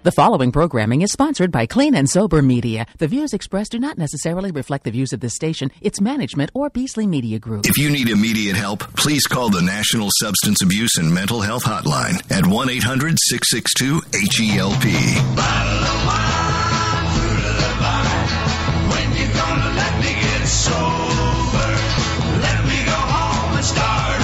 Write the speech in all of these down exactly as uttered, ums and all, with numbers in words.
The following programming is sponsored by Clean and Sober Media. The views expressed do not necessarily reflect the views of this station, its management, or Beasley Media Group. If you need immediate help, please call the National Substance Abuse and Mental Health Hotline at one eight hundred six six two H E L P. Bottle of wine, fruit of the vine. When you gonna let me get sober? Let me go home and start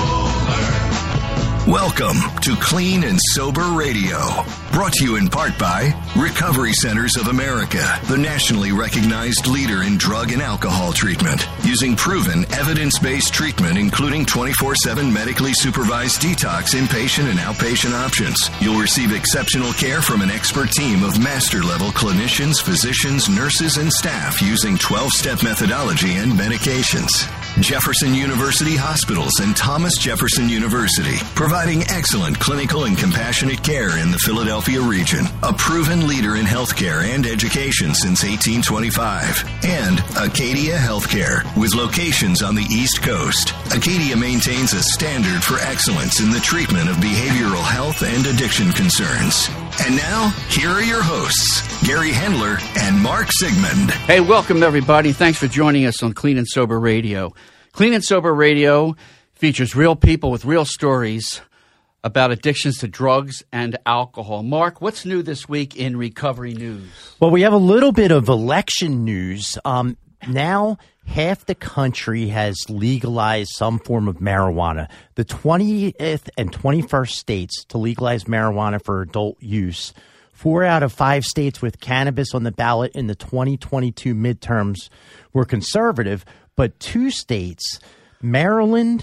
over. Welcome to Clean and Sober Radio. Brought to you in part by Recovery Centers of America, the nationally recognized leader in drug and alcohol treatment. Using proven, evidence-based treatment, including twenty-four seven medically supervised detox, inpatient, and outpatient options. You'll receive exceptional care from an expert team of master-level clinicians, physicians, nurses, and staff using twelve-step methodology and medications. Jefferson University Hospitals and Thomas Jefferson University, providing excellent clinical and compassionate care in the Philadelphia region. A proven leader in healthcare and education since eighteen twenty-five. And Acadia Healthcare, with locations on the East Coast. Acadia maintains a standard for excellence in the treatment of behavioral health and addiction concerns. And now, here are your hosts, Gary Hendler and Mark Sigmund. Hey, welcome everybody. Thanks for joining us on Clean and Sober Radio. Clean and Sober Radio features real people with real stories about addictions to drugs and alcohol. Mark, what's new this week in recovery news? Well, we have a little bit of election news. Um, now, half the country has legalized some form of marijuana. The twentieth and twenty-first states to legalize marijuana for adult use. Four out of five states with cannabis on the ballot in the twenty twenty-two midterms were conservative, but two states, Maryland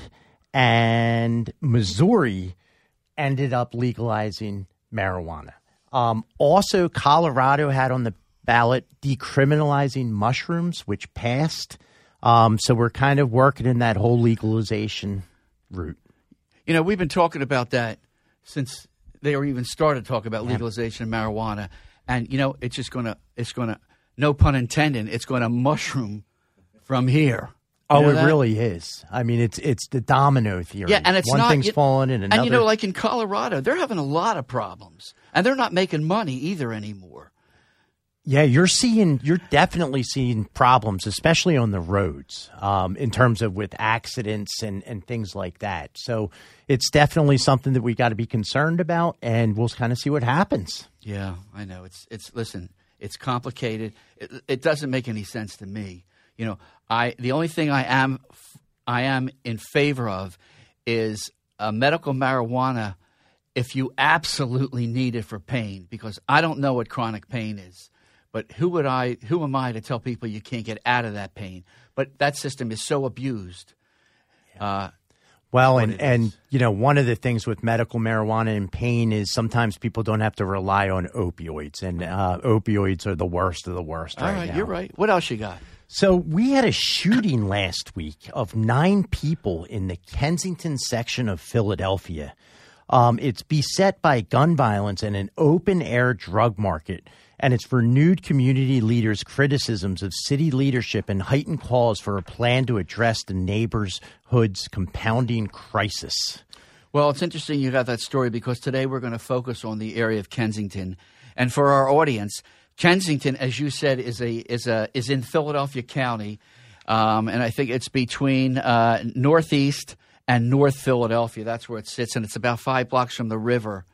and Missouri, ended up legalizing marijuana. Um, also, Colorado had on the ballot decriminalizing mushrooms, which passed. Um, so we're kind of working in that whole legalization route. You know, we've been talking about that since they were even started talking about legalization of marijuana. And, you know, it's just going to, it's going to, no pun intended, it's going to mushroom from here. You Oh, it that? really is. I mean, it's it's the domino theory. Yeah, and it's One not, thing's you, falling in another. And, you know, like in Colorado, they're having a lot of problems. And they're not making money either anymore. Yeah, you're seeing, you're definitely seeing problems, especially on the roads, um, in terms of with accidents and, and things like that. So it's definitely something that we got to be concerned about, and we'll kind of see what happens. Yeah, I know. It's it's listen, it's complicated. It, it doesn't make any sense to me. You know, I the only thing I am I am in favor of is a medical marijuana if you absolutely need it for pain, because I don't know what chronic pain is. But who would I? Who am I to tell people you can't get out of that pain? But that system is so abused. Uh, Well, and, and, you know, one of the things with medical marijuana and pain is sometimes people don't have to rely on opioids, and uh, opioids are the worst of the worst all right, right, now. you're right. What else you got? So we had a shooting last week of nine people in the Kensington section of Philadelphia. Um, it's beset by gun violence and an open-air drug market, and it's renewed community leaders' criticisms of city leadership and heightened calls for a plan to address the neighborhood's compounding crisis. Well, it's interesting you got that story, because today we're going to focus on the area of Kensington. And for our audience, Kensington, as you said, is a is a is in Philadelphia County, um, and I think it's between uh, Northeast and North Philadelphia. That's where it sits, and it's about five blocks from the river.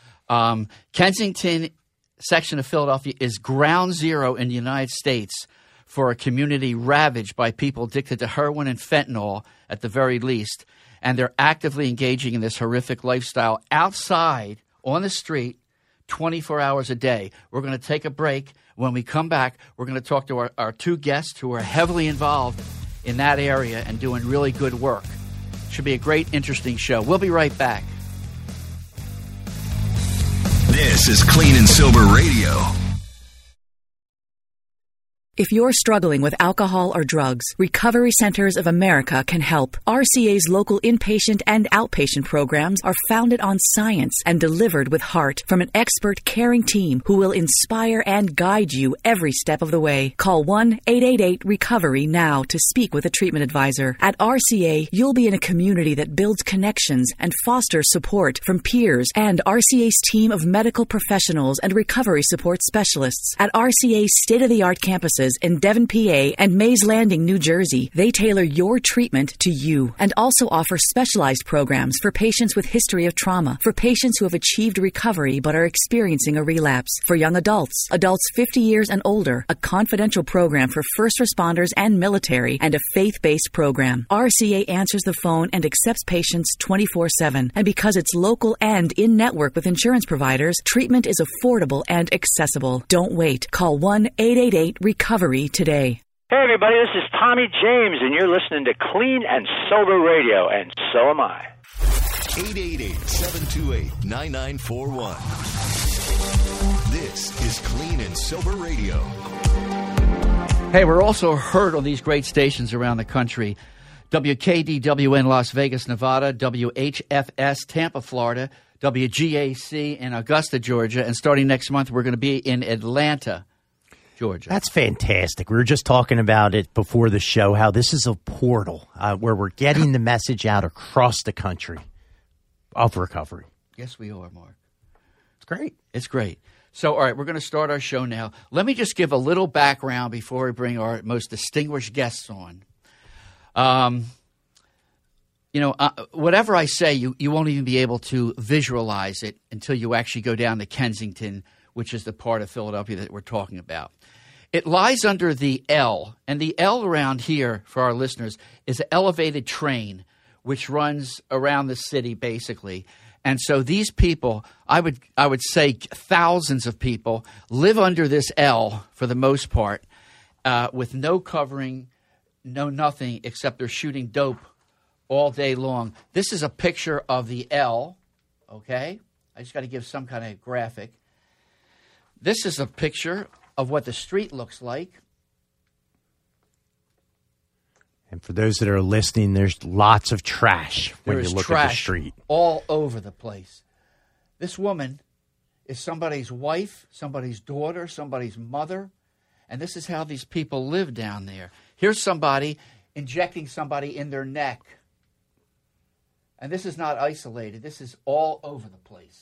Um, Kensington section of Philadelphia is ground zero in the United States for a community ravaged by people addicted to heroin and fentanyl, at the very least, and they're actively engaging in this horrific lifestyle outside on the street twenty-four hours a day. We're going to take a break. When we come back, we're going to talk to our, our two guests who are heavily involved in that area and doing really good work. Should be a great, interesting show. We'll be right back. This is Clean and Sober Radio. If you're struggling with alcohol or drugs, Recovery Centers of America can help. R C A's local inpatient and outpatient programs are founded on science and delivered with heart from an expert, caring team who will inspire and guide you every step of the way. Call one eight eight eight recovery now to speak with a treatment advisor. At R C A, you'll be in a community that builds connections and fosters support from peers and R C A's team of medical professionals and recovery support specialists. At R C A's state-of-the-art campuses in Devon, P A and Mays Landing, New Jersey, they tailor your treatment to you and also offer specialized programs for patients with history of trauma, for patients who have achieved recovery but are experiencing a relapse, for young adults, adults fifty years and older, a confidential program for first responders and military, and a faith-based program. R C A answers the phone and accepts patients twenty-four seven. And because it's local and in-network with insurance providers, treatment is affordable and accessible. Don't wait. Call one eight eight eight recovery today. Hey, everybody, this is Tommy James, and you're listening to Clean and Sober Radio, and so am I. eight eight eight, seven two eight, nine nine four one. This is Clean and Sober Radio. Hey, we're also heard on these great stations around the country. W K D W N Las Vegas, Nevada, W H F S Tampa, Florida, W G A C in Augusta, Georgia, and starting next month, we're going to be in Atlanta, Georgia. That's fantastic. We were just talking about it before the show, how this is a portal uh, where we're getting the message out across the country of recovery. Yes, we are, Mark. It's great. It's great. So, all right, we're going to start our show now. Let me just give a little background before we bring our most distinguished guests on. Um, you know, uh, whatever I say, you, you won't even be able to visualize it until you actually go down to Kensington, which is the part of Philadelphia that we're talking about. It lies under the L, and the L around here, for our listeners, is an elevated train which runs around the city, basically. And so these people, I would I would say thousands of people, live under this L for the most part, uh, with no covering, no nothing, except they're shooting dope all day long. This is a picture of the L, okay? I just got to give some kind of graphic. This is a picture of what the street looks like. And for those that are listening, there's lots of trash when There you is look trash at the street. all over the place. This woman is somebody's wife, somebody's daughter, somebody's mother, and this is how these people live down there. Here's somebody injecting somebody in their neck. And this is not isolated. This is all over the place.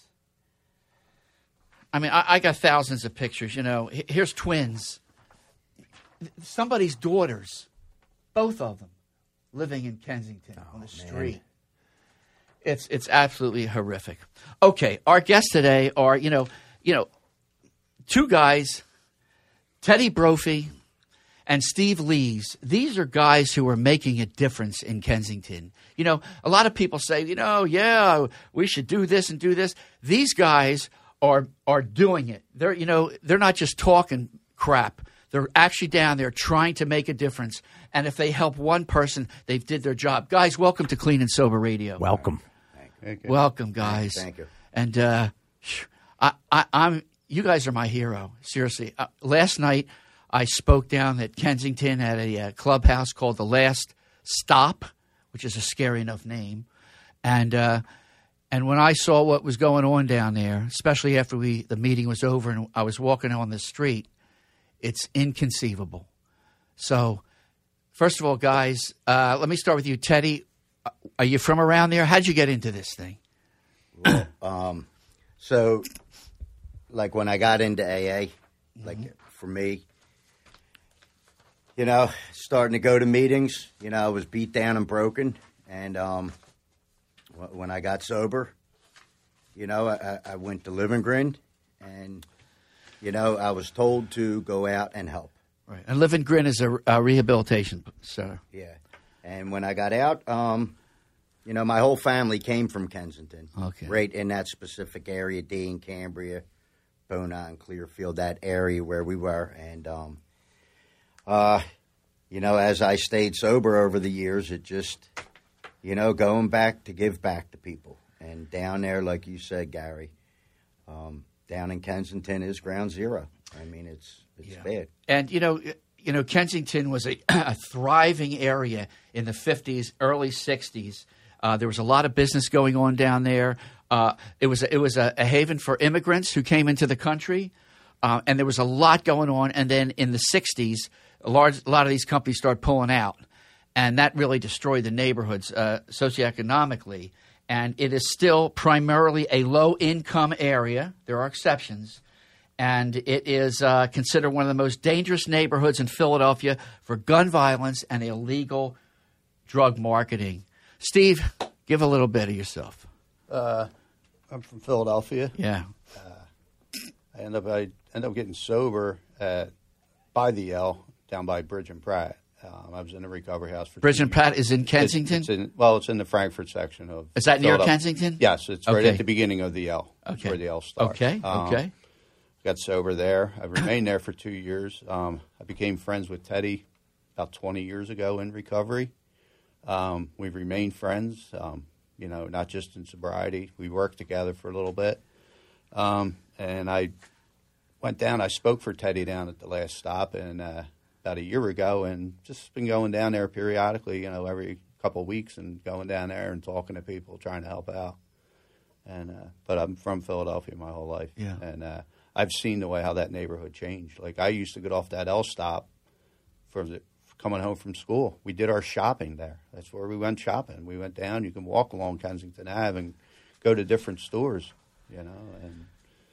I mean, I, I got thousands of pictures, you know. Here's twins. Somebody's daughters, both of them, living in Kensington oh, on the street. Man. It's it's absolutely horrific. Okay, our guests today are, you know, you know, two guys, Teddy Brophy and Steve Lees. These are guys who are making a difference in Kensington. You know, a lot of people say, you know, yeah, we should do this and do this. These guys are are doing it. They're, you know, they're not just talking crap. They're actually down there trying to make a difference. And if they help one person, they've did their job. Guys, welcome to Clean and Sober Radio. Welcome. Thank you. Welcome, guys. Thank you. And uh, I, I, I'm. You guys are my hero. Seriously. Uh, last night, I spoke down at Kensington at a uh, clubhouse called The Last Stop, which is a scary enough name. And uh, and when I saw what was going on down there, especially after we the meeting was over and I was walking on the street, it's inconceivable. So, first of all, guys, uh, let me start with you, Teddy. Are you from around there? How'd you get into this thing? Well, um, so, like when I got into A A, like mm-hmm. for me, you know, starting to go to meetings, you know, I was beat down and broken. And um, w- when I got sober, you know, I, I went to Living Grin and, you know, I was told to go out and help. Right. And Living Grin is a, a rehabilitation center. Yeah. And when I got out, um, you know, my whole family came from Kensington. Okay. Right in that specific area, Dean, Cambria, Beaumont, Clearfield, that area where we were. And, um, uh, you know, as I stayed sober over the years, it just, you know, going back to give back to people. And down there, like you said, Gary, um, down in Kensington is ground zero. I mean, it's it's yeah. bad. And, you know, you know, Kensington was a, a thriving area in the fifties, early sixties. Uh, there was a lot of business going on down there. Uh, it was it was a, a haven for immigrants who came into the country, uh, and there was a lot going on. And then in the sixties, a large a lot of these companies started pulling out, and that really destroyed the neighborhoods uh, socioeconomically. And it is still primarily a low-income area. There are exceptions. And it is uh, considered one of the most dangerous neighborhoods in Philadelphia for gun violence and illegal drug marketing. Steve, give a little bit of yourself. Uh, I'm from Philadelphia. Yeah. Uh, I end up I end up getting sober at by the L down by Bridge and Pratt. Um, I was in a recovery house for Bridge two and years. Pratt is in Kensington? It's, it's in, well, it's in the Frankfurt section of. Is that near Philadelphia. Kensington? Yes, it's right Okay. at the beginning of the L. That's Okay. where the L starts. Okay. Um, Okay. Got sober there. I remained there for two years. Um, I became friends with Teddy about twenty years ago in recovery. Um, we've remained friends, um, you know, not just in sobriety. We worked together for a little bit. Um, and I went down. I spoke for Teddy down at the last stop and uh, about a year ago, and just been going down there periodically, you know, every couple of weeks and going down there and talking to people, trying to help out. And uh, but I'm from Philadelphia my whole life. Yeah. And uh, I've seen the way how that neighborhood changed. Like, I used to get off that L stop for the, coming home from school. We did our shopping there. That's where we went shopping. We went down. You can walk along Kensington Avenue and go to different stores, you know, and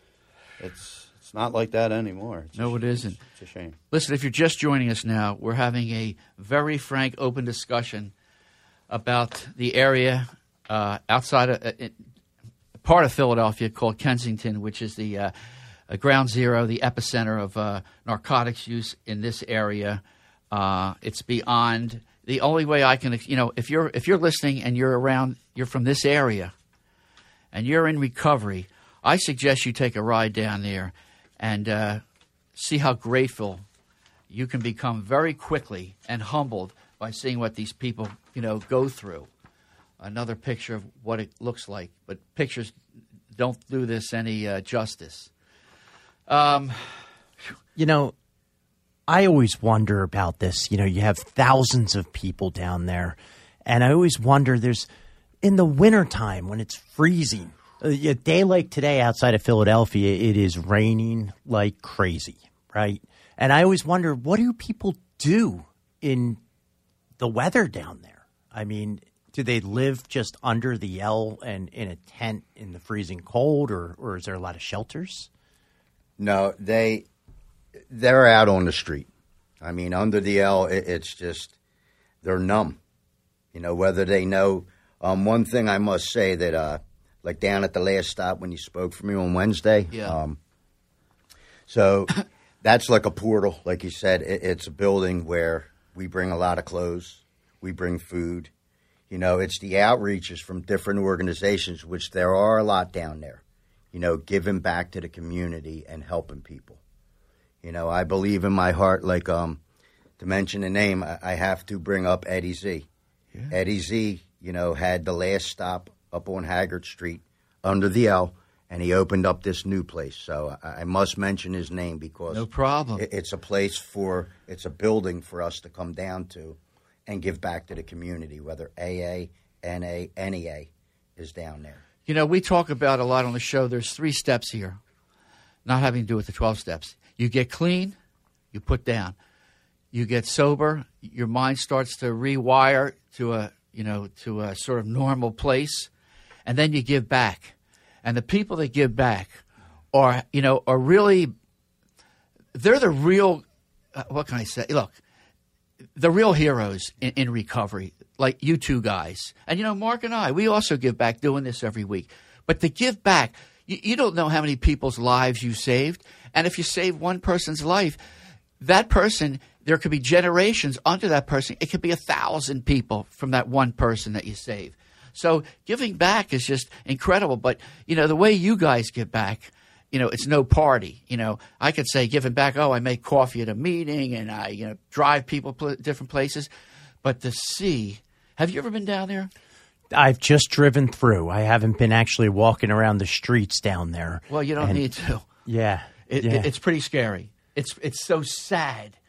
it's it's not like that anymore. It's No, a, it isn't. It's, it's a shame. Listen, if you're just joining us now, we're having a very frank, open discussion about the area uh, outside of uh, it, part of Philadelphia called Kensington, which is the uh, uh, ground zero, the epicenter of uh, narcotics use in this area. Uh, it's beyond the only way I can, you know, if you're if you're listening and you're around, you're from this area, and you're in recovery, I suggest you take a ride down there and uh, see how grateful you can become very quickly and humbled by seeing what these people, you know, go through. Another picture of what it looks like, but pictures don't do this any uh, justice. Um, You know, I always wonder about this. You know, you have thousands of people down there, and I always wonder, there's in the wintertime when it's freezing, a day like today outside of Philadelphia, it is raining like crazy, right? And I always wonder, what do people do in the weather down there? I mean, do they live just under the L and in a tent in the freezing cold, or, or is there a lot of shelters? No, they they're out on the street. I mean, under the L, it, it's just they're numb. You know, whether they know. Um, one thing I must say that, uh, like down at the last stop when you spoke for me on Wednesday. Yeah. Um, so that's like a portal, like you said. It, it's a building where we bring a lot of clothes, we bring food. You know, it's the outreaches from different organizations, which there are a lot down there, you know, giving back to the community and helping people. You know, I believe in my heart, like, um, to mention a name, I, I have to bring up Eddie Z. Yeah. Eddie Z, you know, had the last stop up on Haggard Street under the L, and he opened up this new place. So I, I must mention his name because no problem. It, it's a place for, it's a building for us to come down to and give back to the community, whether A A, N A, N E A is down there. You know, we talk about a lot on the show. There's three steps here, not having to do with the twelve steps. You get clean, you put down. You get sober, your mind starts to rewire to a, you know, to a sort of normal place, and then you give back. And the people that give back are, you know, are really, they're the real, uh, what can I say? Look, the real heroes in, in recovery, like you two guys. And, you know, Mark and I, we also give back doing this every week. But to give back, you, you don't know how many people's lives you saved. And if you save one person's life, that person, there could be generations under that person. It could be a thousand people from that one person that you save. So giving back is just incredible. But, you know, the way you guys give back, you know, it's no party. You know, I could say giving back, oh, I make coffee at a meeting and I, you know, drive people pl- different places. But to see, have you ever been down there? I've just driven through. I haven't been actually walking around the streets down there. Well, you don't And- need to. Yeah. It, yeah. it, it's pretty scary. It's it's so sad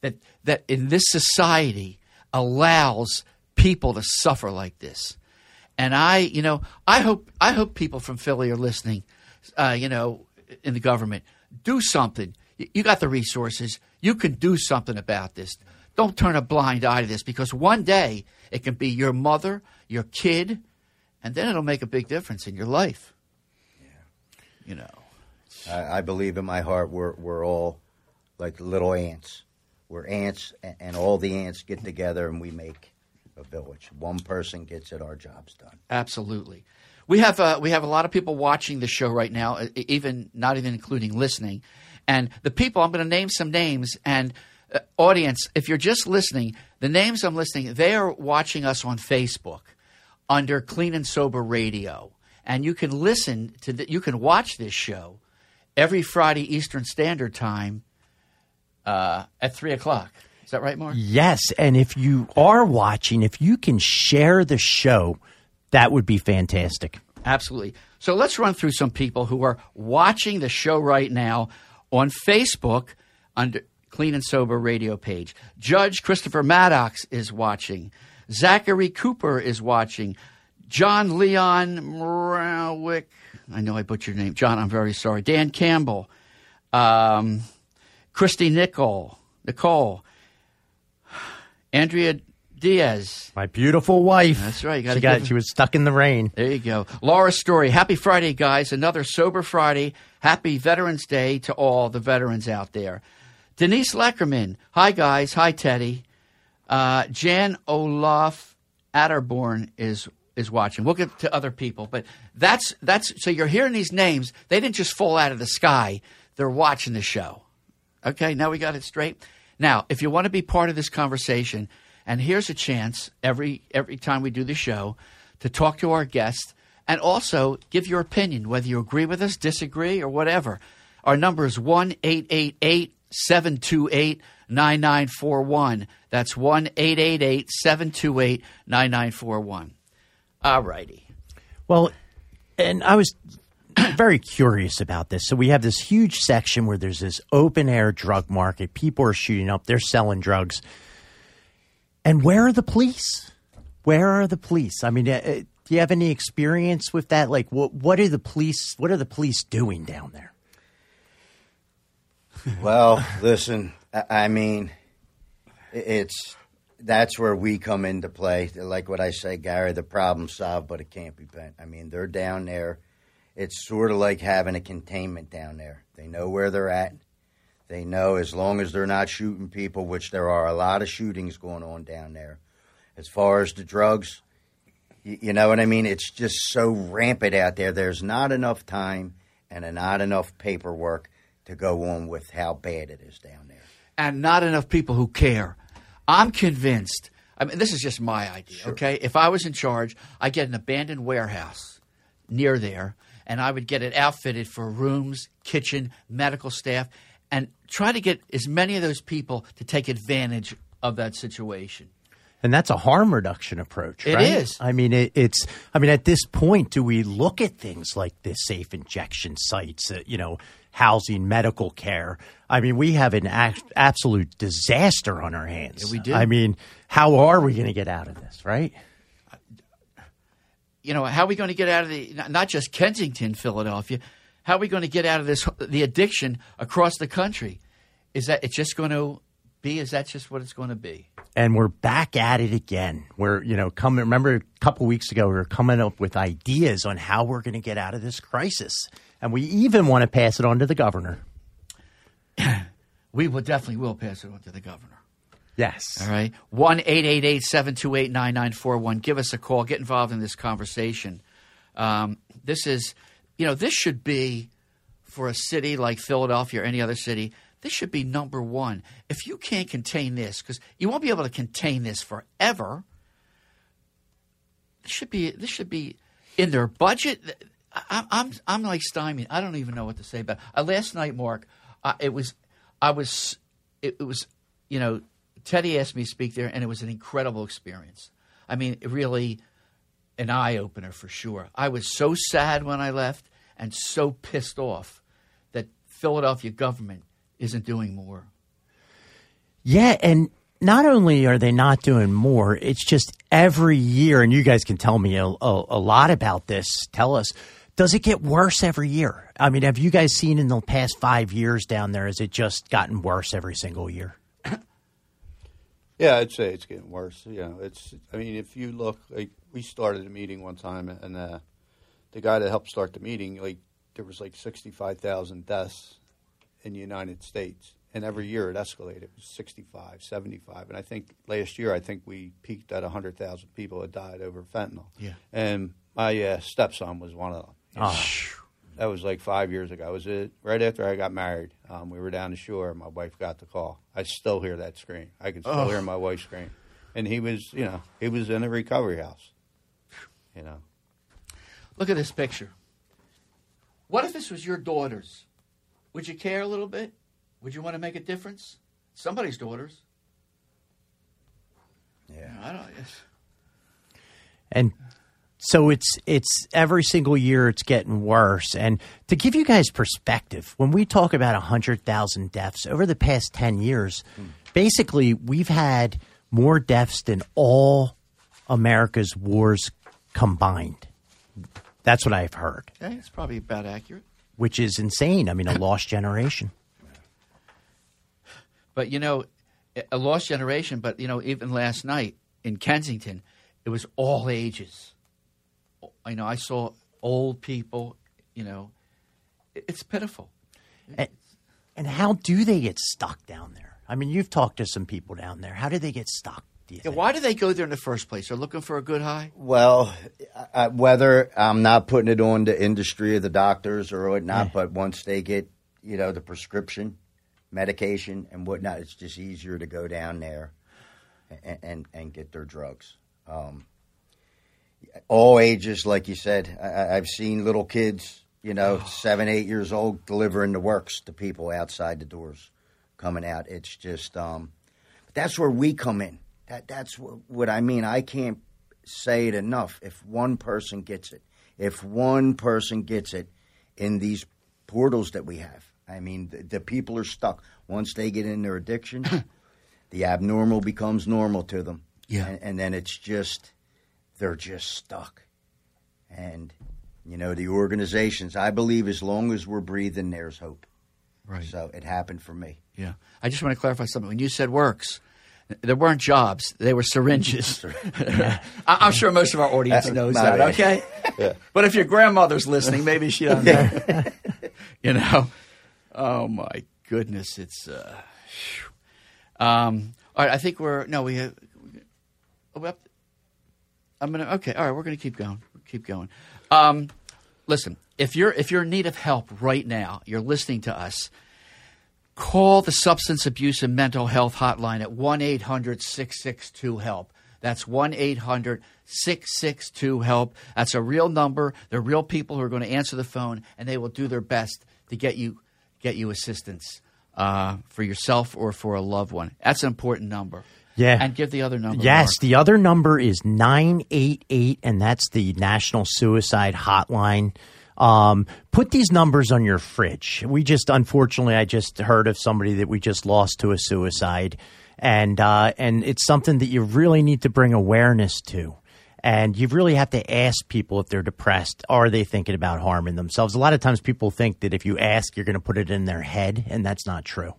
that that in this society allows people to suffer like this. And I, you know, I hope I hope people from Philly are listening, uh, you know, in the government. Do something. You got the resources. You can do something about this. Don't turn a blind eye to this, because one day it can be your mother, your kid, and then it'll make a big difference in your life. Yeah. You know. I, I believe in my heart we're we're all like little ants. We're ants, and, and all the ants get together and we make a village. One person gets it, our job's done. Absolutely. We have uh, we have a lot of people watching the show right now, even not even including listening. And the people, I'm going to name some names, and uh, audience, if you're just listening, the names I'm listening, they are watching us on Facebook under Clean and Sober Radio. And you can listen to the, you can watch this show every Friday Eastern Standard Time uh, at three o'clock. Is that right, Mark? Yes, and if you are watching, if you can share the show, that would be fantastic. Absolutely. So let's run through some people who are watching the show right now on Facebook under Clean and Sober Radio page. Judge Christopher Maddox is watching. Zachary Cooper is watching. John Leon Morawick. I know I butchered your name. John, I'm very sorry. Dan Campbell. Um, Christy Nicole. Nicole. Andrea Diaz. My beautiful wife. That's right. You She, gotta got, she was stuck in the rain. There you go. Laura Story. Happy Friday, guys. Another Sober Friday. Happy Veterans Day to all the veterans out there. Denise Leckerman. Hi, guys. Hi, Teddy. Uh, Jan Olaf Atterborn is is watching. We'll get to other people, but that's that's so you're hearing these names. They didn't just fall out of the sky. They're watching the show. Okay, now we got it straight. Now, if you want to be part of this conversation, and here's a chance every every time we do the show to talk to our guest and also give your opinion, whether you agree with us, disagree, or whatever. Our number is one eight eight eight, seven two eight, nine nine four one. That's one eight eight eight, seven two eight, nine nine four one. All righty. Well, and I was very curious about this. So we have this huge section where there's this open-air drug market. People are shooting up. They're selling drugs. And where are the police? Where are the police? I mean, uh, do you have any experience with that? Like, what, what are the police? What are the police doing down there? Well, listen, I, I mean, it's that's where we come into play. Like what I say, Gary, the problem's solved, but it can't be bent. I mean, they're down there. It's sort of like having a containment down there. They know where they're at. They know as long as they're not shooting people, which there are a lot of shootings going on down there. As far as the drugs, you, you know what I mean? It's just so rampant out there. There's not enough time and not enough paperwork to go on with how bad it is down there. And not enough people who care. I'm convinced. I mean, this is just my idea, Sure. okay? If I was in charge, I'd get an abandoned warehouse near there, and I would get it outfitted for rooms, kitchen, medical staff, and try to get as many of those people to take advantage of that situation. And that's a harm reduction approach, It right? is. I mean, it, it's. I mean, at this point, do we look at things like this safe injection sites, uh, you know, housing, medical care? I mean, we have an a- absolute disaster on our hands. Yeah, we do. I mean, how are we going to get out of this, right? You know, how are we going to get out of the – not just Kensington, Philadelphia. How are we going to get out of this the addiction across the country? Is that it's just going to be – is that just what it's going to be? And we're back at it again. We're, you know, coming. Remember a couple weeks ago, we were coming up with ideas on how we're going to get out of this crisis. And we even want to pass it on to the governor. We will definitely will pass it on to the governor. Yes. All right. one eight eight eight, seven two eight, nine nine four one. Give us a call. Get involved in this conversation. Um, this is, you know, this should be for a city like Philadelphia or any other city. This should be number one. If you can't contain this, because you won't be able to contain this forever, this should be this should be in their budget. I, I'm I'm like stymied. I don't even know what to say about it. Uh, last night, Mark, uh, it was I was it, it was you know. Teddy asked me to speak there, and it was an incredible experience. I mean, really an eye-opener for sure. I was so sad when I left and so pissed off that Philadelphia government isn't doing more. Yeah, and not only are they not doing more, it's just every year, and you guys can tell me a, a, a lot about this. Tell us, does it get worse every year? I mean, have you guys seen in the past five years down there, has it just gotten worse every single year? Yeah, I'd say it's getting worse. You know, it's. I mean, if you look, like we started a meeting one time, and uh, the guy that helped start the meeting, like there was like sixty-five thousand deaths in the United States, and every year it escalated. It was sixty-five, seventy-five, and I think last year I think we peaked at one hundred thousand people that died over fentanyl. Yeah, and my uh, stepson was one of them. Oh. That was like five years ago. It was it right after I got married. Um, we were down the shore, and my wife got the call. I still hear that scream. I can still oh. hear my wife scream. And he was, you know, he was in a recovery house. You know. Look at this picture. What if this was your daughter's? Would you care a little bit? Would you want to make a difference? Somebody's daughters. Yeah. I don't. And so it's it's every single year it's getting worse. And to give you guys perspective, when we talk about one hundred thousand deaths over the past ten years, mm. basically we've had more deaths than all America's wars combined. That's what I've heard. Okay, it's probably about accurate. Which is insane. I mean, a lost generation. But, you know, a lost generation, but, you know, even last night in Kensington, it was all ages. You know, I saw old people, you know, it's pitiful. And, and how do they get stuck down there? I mean, you've talked to some people down there. How do they get stuck, do you yeah, think? why do they go there in the first place? They're looking for a good high? Well, uh, whether I'm not putting it on the industry of the doctors or whatnot, Yeah. but once they get, you know, the prescription, medication and whatnot, it's just easier to go down there and and, and get their drugs. Um, all ages, like you said. I, I've seen little kids, you know, oh. seven, eight years old, delivering the works to people outside the doors, coming out. It's just, um, but that's where we come in. That that's what, what I mean. I can't say it enough. If one person gets it, if one person gets it in these portals that we have, I mean, the, the people are stuck. Once they get in their addiction, the abnormal becomes normal to them. Yeah. And, and then it's just, they're just stuck. And, you know, the organizations, I believe as long as we're breathing, there's hope. Right. So it happened for me. Yeah. I just want to clarify something. When you said works, there weren't jobs. They were syringes. I- I'm sure most of our audience knows that, okay? Yeah. But if your grandmother's listening, maybe she doesn't know. You know? Oh, my goodness. It's, uh, um, all right, I think we're, no, we have, well, I'm going to, okay, all right, we're going to keep going. Keep going. Um, listen, if you're, if you're in need of help right now, you're listening to us, call the Substance Abuse and Mental Health Hotline at one eight hundred six six two HELP. That's one eight hundred six six two HELP. That's a real number. They're real people who are going to answer the phone, and they will do their best to get you get you assistance uh, for yourself or for a loved one. That's an important number. Yeah. And give the other number. Yes, Mark. the other number is nine eight eight, and that's the National Suicide Hotline. Um, put these numbers on your fridge. We just, unfortunately, I just heard of somebody that we just lost to a suicide, and uh, and it's something that you really need to bring awareness to. And you really have to ask people if they're depressed. Are they thinking about harming themselves? A lot of times people think that if you ask, you're going to put it in their head, and that's not true.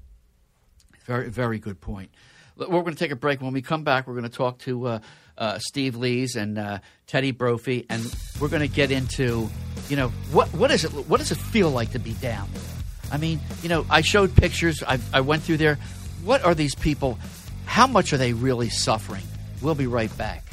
Very, very good point. We're going to take a break. When we come back, we're going to talk to uh, uh, Steve Lees and uh, Teddy Brophy, and we're going to get into, you know, what what is it? What does it feel like to be down there? I mean, you know, I showed pictures. I, I went through there. What are these people? How much are they really suffering? We'll be right back.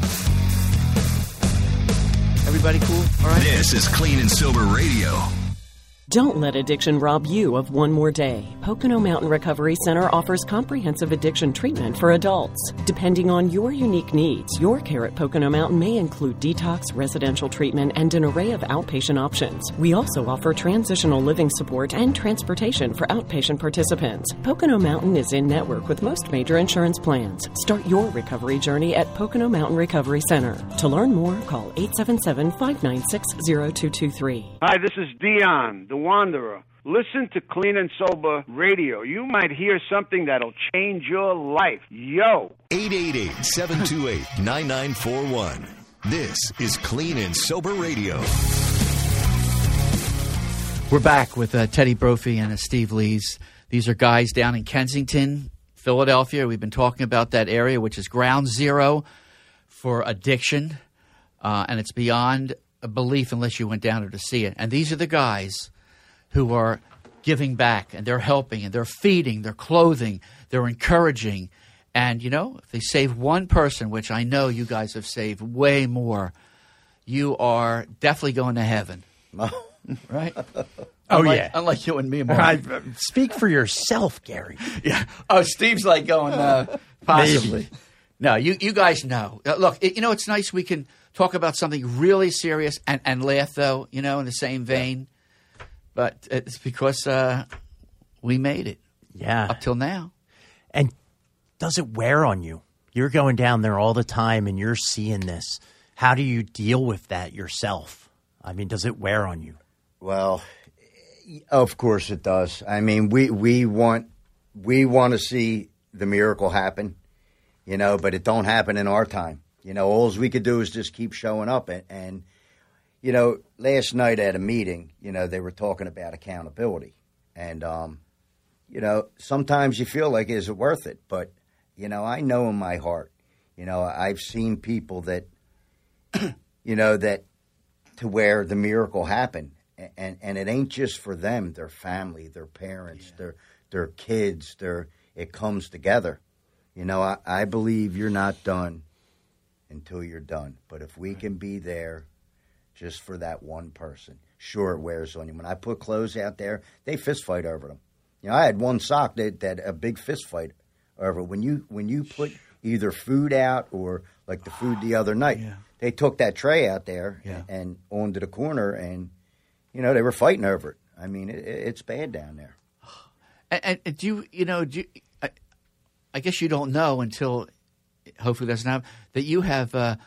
Everybody cool? All right. This is Clean and Sober Radio. Don't let addiction rob you of one more day. Pocono Mountain Recovery Center offers comprehensive addiction treatment for adults. Depending on your unique needs, your care at Pocono Mountain may include detox, residential treatment, and an array of outpatient options. We also offer transitional living support and transportation for outpatient participants. Pocono Mountain is in network with most major insurance plans. Start your recovery journey at Pocono Mountain Recovery Center. To learn more, call eight seven seven, five nine six, zero two two three. Hi, this is Dion, the Wanderer, Listen to Clean and Sober Radio. You might hear something that'll change your life. Yo! eight eight eight, seven two eight, nine nine four one. This is Clean and Sober Radio. We're back with uh, Teddy Brophy and uh, Steve Lees. These are guys down in Kensington, Philadelphia. We've been talking about that area, which is ground zero for addiction, uh, and it's beyond a belief unless you went down there to see it. And these are the guys who are giving back, and they're helping, and they're feeding, they're clothing, they're encouraging. And, you know, if they save one person, which I know you guys have saved way more, you are definitely going to heaven. Right? Oh, unlike, yeah. Unlike you and me, Mark. I, speak for yourself, Gary. Yeah. Oh, Steve's like going, uh, possibly. Maybe. No, you, you guys know. Uh, look, it, you know, it's nice we can talk about something really serious and, and laugh, though, you know, in the same vein. But it's because uh, we made it. Yeah. Up till now. And does it wear on you? You're going down there all the time and you're seeing this. How do you deal with that yourself? I mean, does it wear on you? Well, of course it does. I mean, we, we want we want to see the miracle happen, you know, but it don't happen in our time. You know, all we could do is just keep showing up. And, and, you know, last night at a meeting, you know, they were talking about accountability. And, um, you know, sometimes you feel like, is it worth it? But, you know, I know in my heart, you know, I've seen people that, you know, that to where the miracle happened. And and it ain't just for them, their family, their parents, yeah. their their kids, their it comes together. You know, I, I believe you're not done until you're done. But if we can be there just for that one person, sure it wears on you. When I put clothes out there, they fist fight over them. You know, I had one sock that, that a big fist fight over. When you when you put either food out or like the food the other night, yeah. they took that tray out there yeah. and, and onto the corner and you know, they were fighting over it. I mean, it, it's bad down there. And, and do you, you know, do you, I, I guess you don't know until, hopefully that's not, that you have uh,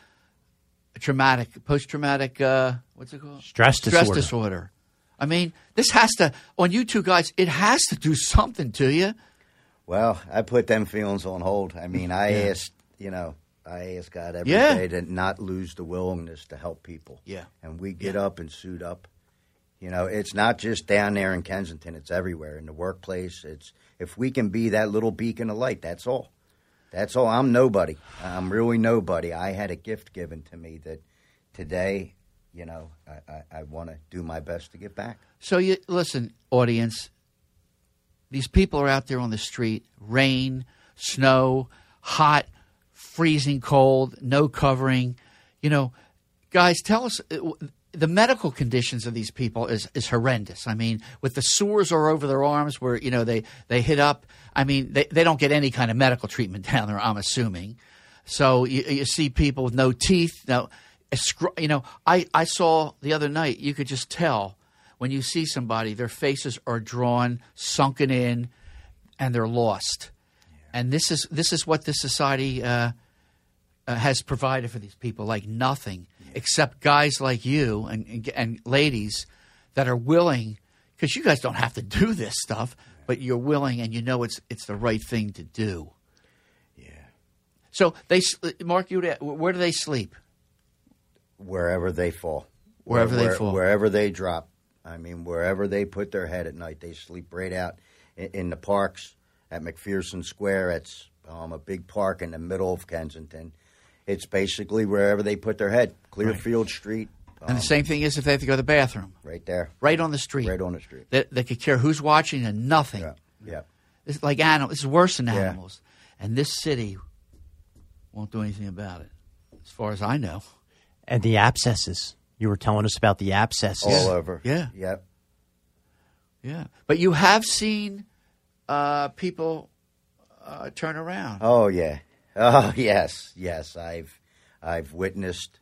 a traumatic, post-traumatic, uh, what's it called? Stress disorder. Stress disorder. I mean, this has to, on you two guys, it has to do something to you. Well, I put them feelings on hold. I mean, I yeah. asked, you know, I ask God every yeah. day to not lose the willingness to help people. Yeah. And we get yeah. up and suit up. You know, it's not just down there in Kensington. It's everywhere. In the workplace, it's if we can be that little beacon of light, that's all. That's all. I'm nobody. I'm really nobody. I had a gift given to me that today, you know, I, I, I want to do my best to get back. So, you listen, audience, these people are out there on the street, rain, snow, hot, freezing cold, no covering. You know, guys, tell us – the medical conditions of these people is, is horrendous. I mean, with the sores all over their arms where, you know, they, they hit up. I mean, they, they don't get any kind of medical treatment down there, I'm assuming. So you, you see people with no teeth. No, you know, I, I saw the other night, you could just tell when you see somebody, their faces are drawn, sunken in, and they're lost. Yeah. And this is this is what this society uh, uh, has provided for these people, like nothing. Except guys like you and, and and ladies that are willing, because you guys don't have to do this stuff, but you're willing and you know it's it's the right thing to do. Yeah. So they, Mark, you where do they sleep? Wherever they fall. Wherever Where, they fall. Wherever they drop. I mean, wherever they put their head at night, they sleep right out in, in the parks at McPherson Square. It's um, a big park in the middle of Kensington. It's basically wherever they put their head. Clearfield right. Street. Um, and the same thing is if they have to go to the bathroom. Right there. Right on the street. Right on the street. They, they could care who's watching and nothing. Yeah. yeah. It's like animals. It's worse than yeah. animals. And this city won't do anything about it, as far as I know. And the abscesses. You were telling us about the abscesses. All over. Yeah. Yep. Yeah. But you have seen uh, people uh, turn around. Oh, yeah. Oh, yes. Yes. I've I've witnessed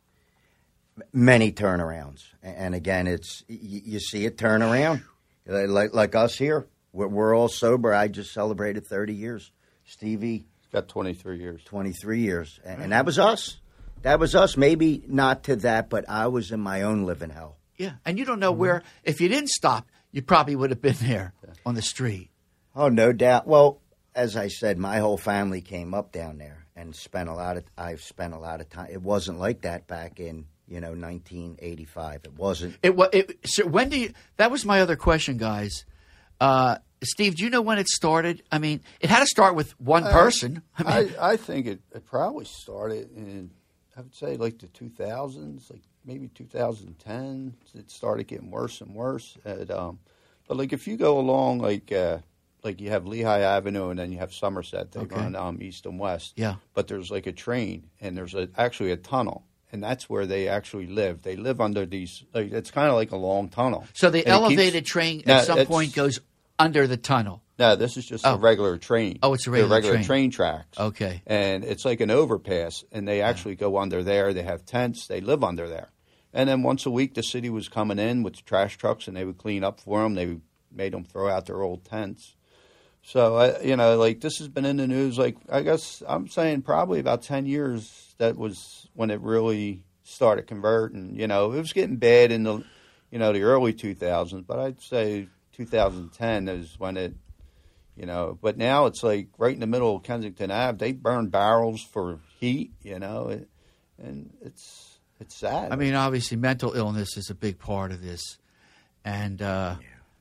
many turnarounds. And again, it's you, you see it turn around. Like, like us here. We're, we're all sober. I just celebrated thirty years. Stevie. Got twenty-three years. twenty-three years. And, and that was us. That was us. Maybe not to that, but I was in my own living hell. Yeah. And you don't know mm-hmm. where, if you didn't stop, you probably would have been there on the street. Oh, no doubt. Well, as I said, my whole family came up down there and spent a lot of. I've spent a lot of time. It wasn't like that back in you know nineteen eighty-five. It wasn't. It was. It, so when do you? That was my other question, guys. Uh, Steve, do you know when it started? I mean, it had to start with one person. I, I mean, I, I think it, it probably started in, I would say, like the two thousands, like maybe two thousand ten. It started getting worse and worse. At, um, but like if you go along, like uh, like you have Lehigh Avenue and then you have Somerset. They Okay. run um, east and west. Yeah. But there's like a train and there's a, actually a tunnel. And that's where they actually live. They live under these. Like, it's kind of like a long tunnel. so the And it elevated keeps- train No, at some it's- point goes under the tunnel. No, this is just Oh. a regular train. Oh, it's a They're regular regular train. train tracks. Okay. And it's like an overpass, and they actually go under there. They have tents. They live under there. And then once a week, the city was coming in with trash trucks, and they would clean up for them. They made them throw out their old tents. So, I, you know, like this has been in the news, like I guess I'm saying probably about ten years. That was when it really started converting. You know, it was getting bad in the, you know, the early two thousands, but I'd say two thousand ten is when it, you know, but now it's like right in the middle of Kensington Ave. They burn barrels for heat, you know, it, and it's it's sad. I mean, obviously, mental illness is a big part of this, and uh,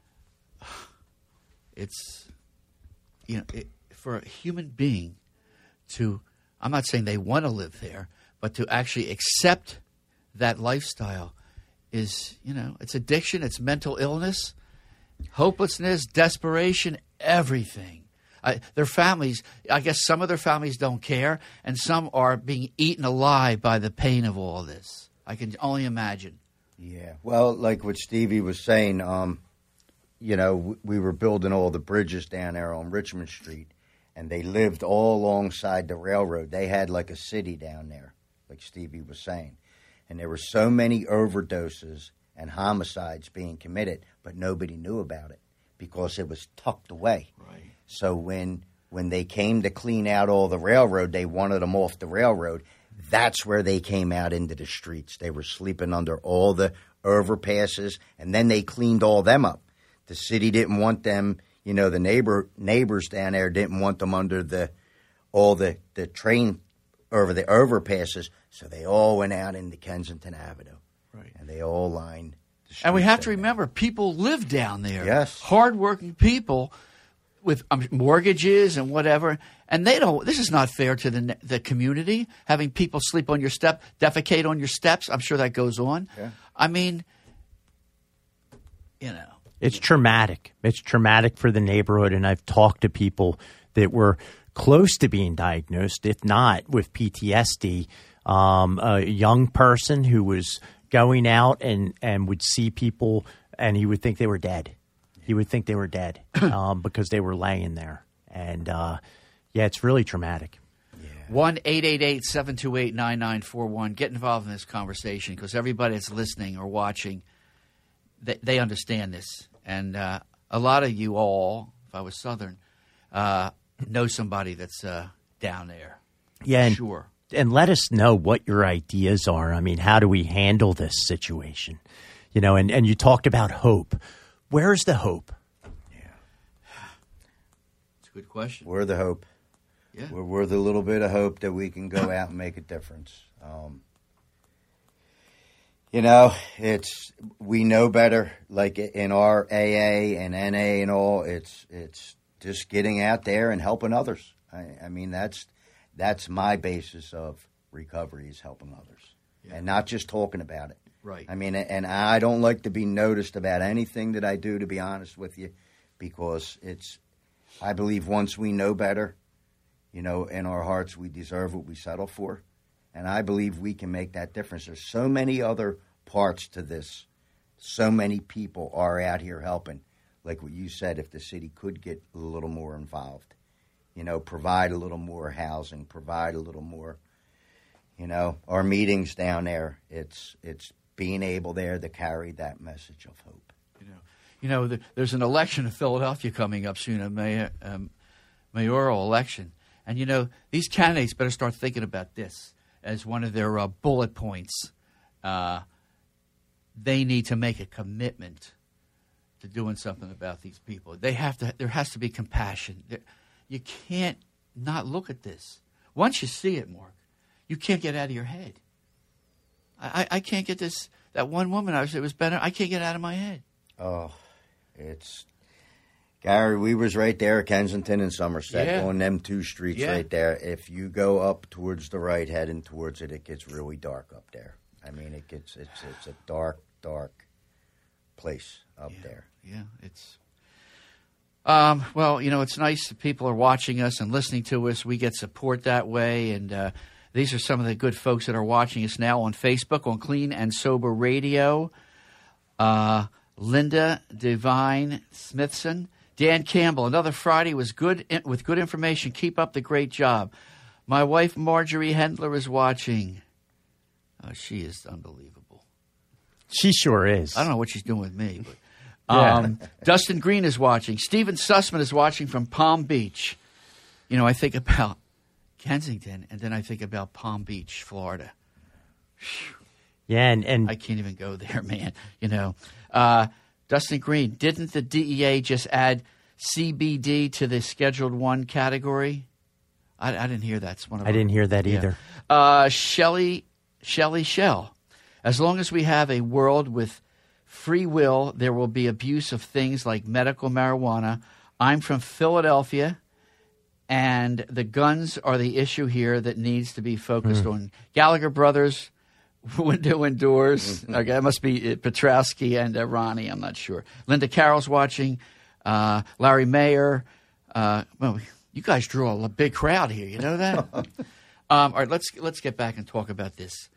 it's you know, it, for a human being to, I'm not saying they want to live there, but to actually accept that lifestyle is, you know, it's addiction, it's mental illness, hopelessness, desperation, everything. I, their families, I guess some of their families don't care, and some are being eaten alive by the pain of all this. I can only imagine. Yeah. Well, like what Stevie was saying, um, you know, w- we were building all the bridges down there on Richmond Street, and they lived all alongside the railroad. They had like a city down there, like Stevie was saying. And there were so many overdoses and homicides being committed, but nobody knew about it because it was tucked away. Right. So when when they came to clean out all the railroad, they wanted them off the railroad. That's where they came out into the streets. They were sleeping under all the overpasses, and then they cleaned all them up. The city didn't want them, you know, the neighbor neighbors down there didn't want them under the all the, the train over the overpasses, so they all went out into Kensington Avenue. Right. And they all lined the streets. And we have to down there. remember, people live down there. Yes. Hardworking people with um, mortgages and whatever. And they don't, this is not fair to the the community, having people sleep on your step, defecate on your steps. I'm sure that goes on. Yeah. I mean, you know. It's traumatic. It's traumatic for the neighborhood, and I've talked to people that were close to being diagnosed, if not with P T S D. Um, a young person who was going out and, and would see people, and he would think they were dead. He would think they were dead um, because they were laying there. And, uh, yeah, it's really traumatic. one eight eight eight, seven two eight, nine nine four one. Get involved in this conversation because everybody that's listening or watching, they, they understand this. And uh, a lot of you all, if I was Southern, uh, know somebody that's uh, down there. Yeah, and, sure. And let us know what your ideas are. I mean, how do we handle this situation? You know, and, and you talked about hope. Where's the hope? It's a good question. We're the hope. Yeah. We're, we're the little bit of hope that we can go out and make a difference. Um, you know, it's we know better. Like in our A A and N A and all, it's it's just getting out there and helping others. I, I mean, that's that's my basis of recovery is helping others, Yeah. and not just talking about it. Right. I mean, and I don't like to be noticed about anything that I do, to be honest with you, because it's. I believe once we know better, you know, in our hearts we deserve what we settle for, and I believe we can make that difference. There's so many other parts to this. So many people are out here helping. Like what you said, if the city could get a little more involved, you know, provide a little more housing, provide a little more, you know, our meetings down there, it's it's being able there to carry that message of hope. You know, you know the, there's an election in Philadelphia coming up soon, a mayor, um, mayoral election. And, you know, these candidates better start thinking about this as one of their uh, bullet points. Uh, they need to make a commitment to doing something about these people. They have to. There has to be compassion. There, you can't not look at this. Once you see it, Mark, you can't get out of your head. I, I, I can't get this. That one woman, I was, it was better. I can't get it out of my head. Oh, it's Gary. We was right there, Kensington and Somerset, Yeah. on them two streets Yeah. right there. If you go up towards the right, heading towards it, it gets really dark up there. I mean, it gets it's it's a dark, dark place up Yeah. there. Yeah, it's. Um, well, you know, it's nice that people are watching us and listening to us. We get support that way, and uh, these are some of the good folks that are watching us now on Facebook on Clean and Sober Radio. Uh, Linda Devine Smithson, Dan Campbell. Another Friday was good with good information. Keep up the great job. My wife Marjorie Hendler is watching. Oh, she is unbelievable. She sure is. I don't know what she's doing with me, but. Um, Dustin Green is watching. Stephen Sussman is watching from Palm Beach. You know, I think about Kensington, and then I think about Palm Beach, Florida. Whew. Yeah, and, and I can't even go there, man. You know, uh, Dustin Green, didn't the D E A just add C B D to the Scheduled One category? I, I didn't hear that. It's one of I our- didn't hear that Yeah. either. Uh, Shelley, Shelley Shell. As long as we have a world with free will, there will be abuse of things like medical marijuana. I'm from Philadelphia, and the guns are the issue here that needs to be focused Hmm. on. Gallagher Brothers, window and doors. Okay, that must be Petrowski and uh, Ronnie. I'm not sure. Linda Carroll's watching. Uh, Larry Mayer. Uh, well, you guys draw a big crowd here. You know that? um, all right, let's let's get back and talk about this.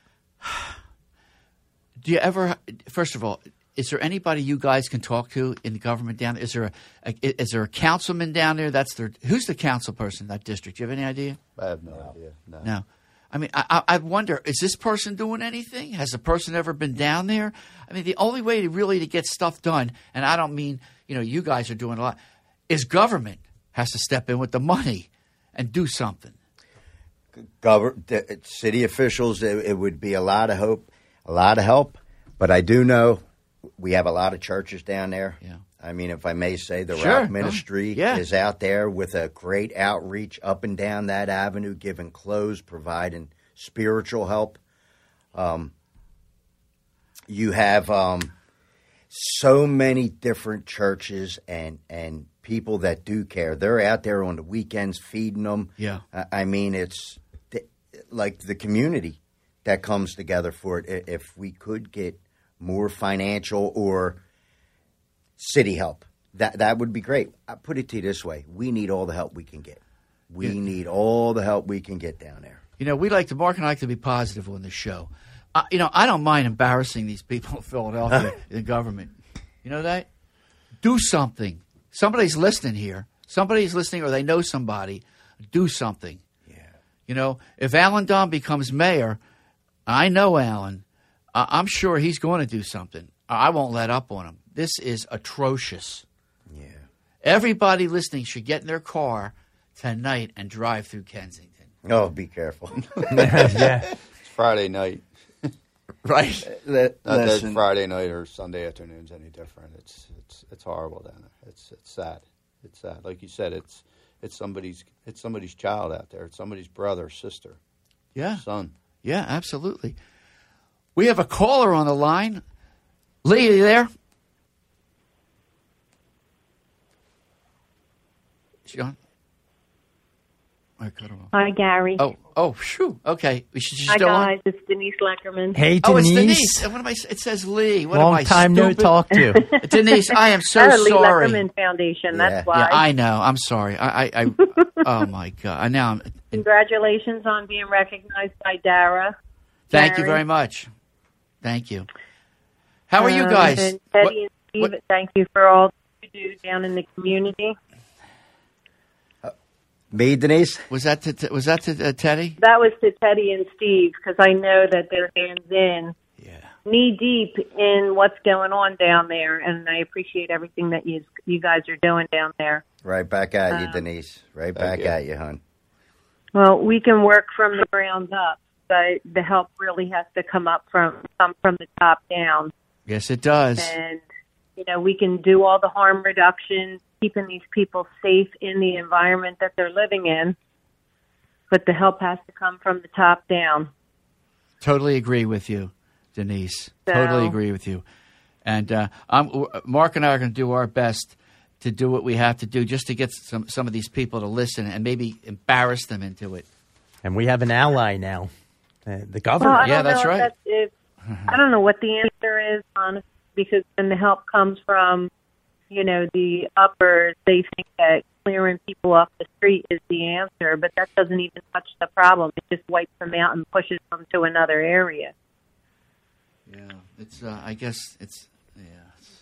Do you ever, first of all, is there anybody you guys can talk to in the government down there? Is there a, a is there a councilman down there? That's their, who's the council person in that district? Do you have any idea? I have no idea. No. No. I mean, I, I I wonder, is this person doing anything? Has the person ever been down there? I mean, the only way to really to get stuff done, and I don't mean, you know, you guys are doing a lot, is government has to step in with the money and do something. Gover- the, city officials, it, it would be a lot of hope, a lot of help. But I do know we have a lot of churches down there. Yeah. I mean, if I may say, the Sure. Rock Ministry Yeah. is out there with a great outreach up and down that avenue, giving clothes, providing spiritual help. Um, you have um, so many different churches and, and people that do care. They're out there on the weekends feeding them. Yeah. I I mean, it's th- like the community that comes together for it. I- If we could get more financial or city help, that that would be great. I put it to you this way: we need all the help we can get. We Yeah. need all the help we can get down there. You know, we like to, Mark and I like to be positive on this show. Uh, you know, I don't mind embarrassing these people in Philadelphia, the government. You know that? Do something. Somebody's listening here. Somebody's listening, or they know somebody. Do something. Yeah. You know, if Alan Don becomes mayor, I know Alan. Uh, I'm sure he's going to do something. I won't let up on him. This is atrocious. Yeah. Everybody listening should get in their car tonight and drive through Kensington. Oh, be careful. yeah. It's Friday night. Right? Let- Not that listen, Friday night or Sunday afternoon's any different. It's it's it's horrible down there. It's it's sad. It's sad. Like you said, it's it's somebody's it's somebody's child out there. It's somebody's brother, sister, Yeah. son. Yeah, absolutely. We have a caller on the line. Lee, are you there? John? I cut him off. Hi, Gary. Oh, oh, shoo. Okay. She's Hi, still on? guys. It's Denise Leckerman. Hey, Oh, Denise. it's Denise. What am I? It says Lee. What am Long I, time no stupid? talk to. Denise, I am so oh, Lee sorry. Leckerman Foundation. Yeah. That's why. Yeah, I know. I'm sorry. I, I, I oh my God. I now. I'm, Congratulations on being recognized by Dara. thank you Gary. very much. Thank you. How are you Um, guys? And Teddy What- and Steve, what- thank you for all you do down in the community. me, Denise. was that to, to- was that to uh, Teddy? That was to Teddy and Steve because I know that they're hands in, Yeah. knee deep in what's going on down there, and I appreciate everything that you you guys are doing down there. Right back at you, Um, Denise. Right Thank back you. at you, hon. Well, we can work from the ground up, but the help really has to come up from come from the top down. Yes, it does. And You know, we can do all the harm reduction, keeping these people safe in the environment that they're living in, but the help has to come from the top down. Totally agree with you, Denise. So, totally agree with you. And uh, I'm, Mark and I are going to do our best to do what we have to do just to get some, some of these people to listen and maybe embarrass them into it. And we have an ally now, uh, the governor. Well, I yeah, don't that's know right. If that's, if, I don't know what the answer is, honestly, because when the help comes from, you know, the uppers, they think that clearing people off the street is the answer, but that doesn't even touch the problem. It just wipes them out and pushes them to another area. Yeah, it's. Uh, I guess it's. Yeah. It's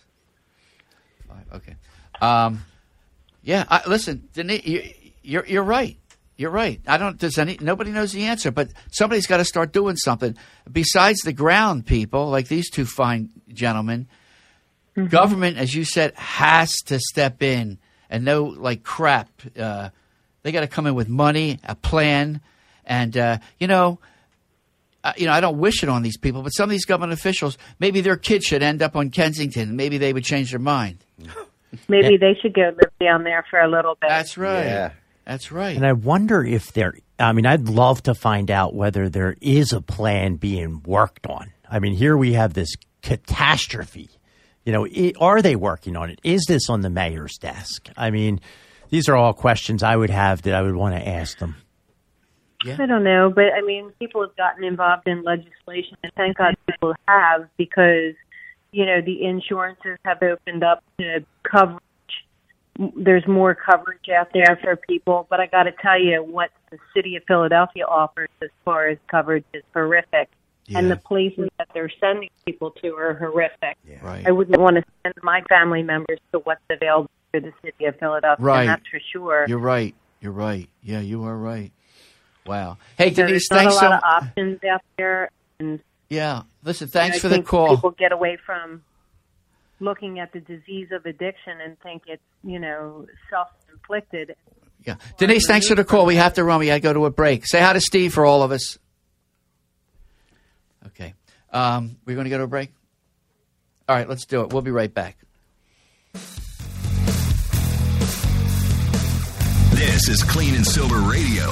five, okay. Um, yeah. I, listen, Denise, you, you're you're right. You're right. I don't. Does any? Nobody knows the answer, but somebody's got to start doing something besides the ground people, like these two fine gentlemen. Mm-hmm. Government, as you said, has to step in and know, like crap. Uh, they got to come in with money, a plan, and uh, you know, uh, you know. I don't wish it on these people, but some of these government officials, maybe their kids should end up on Kensington. Maybe they would change their mind. Maybe yeah. they should go live down there for a little bit. That's right. Yeah. That's right. And I wonder if there, I mean, I'd love to find out whether there is a plan being worked on. I mean, here we have this catastrophe. You know, it, are they working on it? Is this on the mayor's desk? I mean, these are all questions I would have that I would want to ask them. Yeah. I don't know, but I mean, people have gotten involved in legislation, and thank God people have, because, you know, the insurances have opened up to cover. There's more coverage out there for people, but I got to tell you, what the city of Philadelphia offers as far as coverage is horrific, yeah. and the places that they're sending people to are horrific. Yeah. Right. I wouldn't want to send my family members to what's available for the city of Philadelphia, right. that's for sure. You're right. You're right. Yeah, you are right. Wow. Hey, so Denise, there's thanks not a lot so of options out there. And yeah, listen, thanks I for the think call. People get away from looking at the disease of addiction and think it's, you know, self-inflicted. Yeah. Denise, thanks for the call. We have to run. We got to go to a break. Say hi to Steve for all of us. Okay. Um, we're going to go to a break? All right, let's do it. We'll be right back. This is Clean and Sober Radio.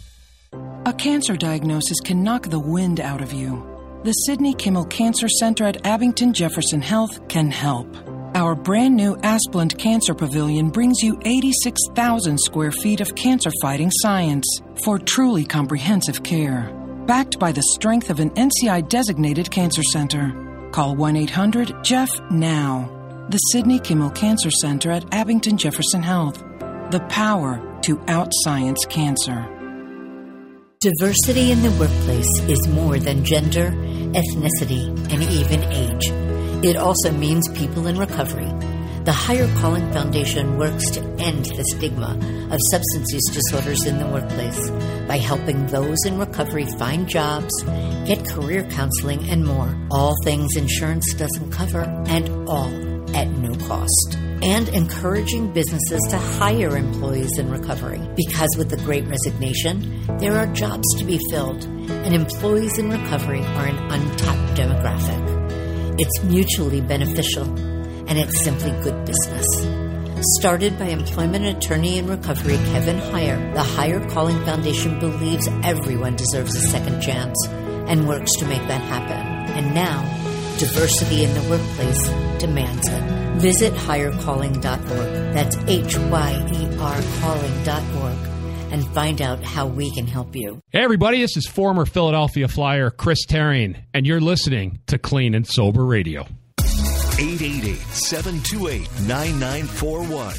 A cancer diagnosis can knock the wind out of you. The Sidney Kimmel Cancer Center at Abington Jefferson Health can help. Our brand new Asplund Cancer Pavilion brings you eighty-six thousand square feet of cancer-fighting science for truly comprehensive care. Backed by the strength of an N C I-designated cancer center. Call one eight hundred J E F F now. The Sidney Kimmel Cancer Center at Abington Jefferson Health. The power to out-science cancer. Diversity in the workplace is more than gender, ethnicity, and even age. It also means people in recovery. The Higher Calling Foundation works to end the stigma of substance use disorders in the workplace by helping those in recovery find jobs, get career counseling, and more. All things insurance doesn't cover, and all at no cost. And encouraging businesses to hire employees in recovery. Because with the Great Resignation, there are jobs to be filled, and employees in recovery are an untapped demographic. It's mutually beneficial, and it's simply good business. Started by employment attorney in recovery Kevin Heyer, the Higher Calling Foundation believes everyone deserves a second chance and works to make that happen. And now, diversity in the workplace demands it. Visit higher calling dot org. That's H Y E R calling dot org. And find out how we can help you. Hey, everybody, this is former Philadelphia Flyer Chris Terrian, and you're listening to Clean and Sober Radio. eight eight eight, seven two eight, nine nine four one.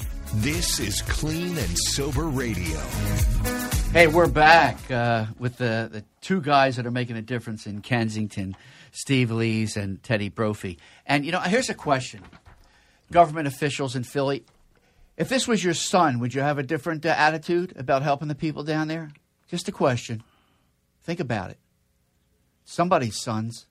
This is Clean and Sober Radio. Hey, we're back uh, with the, the two guys that are making a difference in Kensington, Steve Lees and Teddy Brophy. And, you know, here's a question. Government officials in Philly, if this was your son, would you have a different uh, attitude about helping the people down there? Just a question. Think about it. Somebody's sons.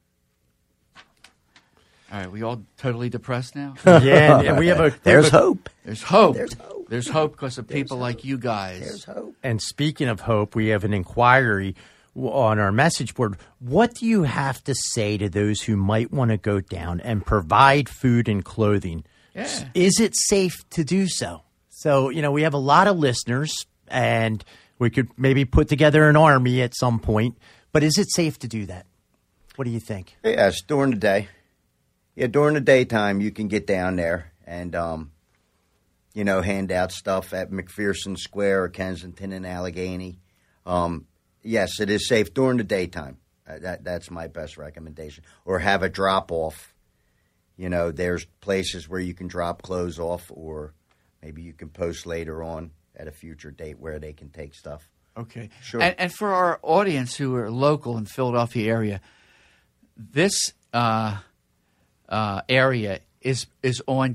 All right, we all totally depressed now? Yeah, yeah, we have a There's we have a, hope. There's hope. There's hope. There's hope because of people There's like you guys. There's hope. And speaking of hope, we have an inquiry. on our message board. What do you have to say to those who might want to go down and provide food and clothing? Yeah. Is it safe to do so? So, you know, we have a lot of listeners, and we could maybe put together an army at some point. But is it safe to do that? What do you think? Yes, during the day. Yeah, during the daytime, you can get down there and, um, you know, hand out stuff at McPherson Square or Kensington and Allegheny. Um, yes, it is safe during the daytime. Uh, that That's my best recommendation. Or have a drop-off. You know, there's places where you can drop clothes off, or maybe you can post later on at a future date where they can take stuff. Okay. Sure. And, and for our audience who are local in Philadelphia area, this uh, uh, area is is on.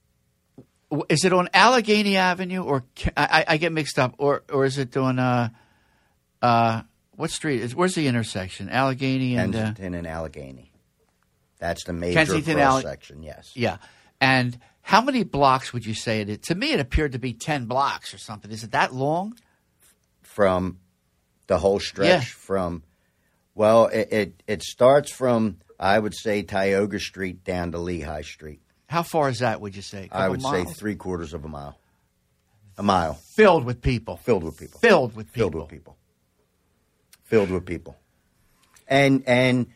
Is it on Allegheny Avenue, or I, I get mixed up, or or is it on uh, uh, what street? Is where's the intersection? Allegheny and Kensington uh, and Allegheny. That's the major Kensington cross Alle- section. Yes. Yeah. And how many blocks would you say it is? To me, it appeared to be ten blocks or something. Is it that long? From the whole stretch, Yeah. from well, it, it it starts from, I would say, Tioga Street down to Lehigh Street. How far is that? Would you say? A I couple would miles? say three quarters of a mile. A mile. Filled with people. Filled with people. Filled with people. Filled with people. Filled with people. And and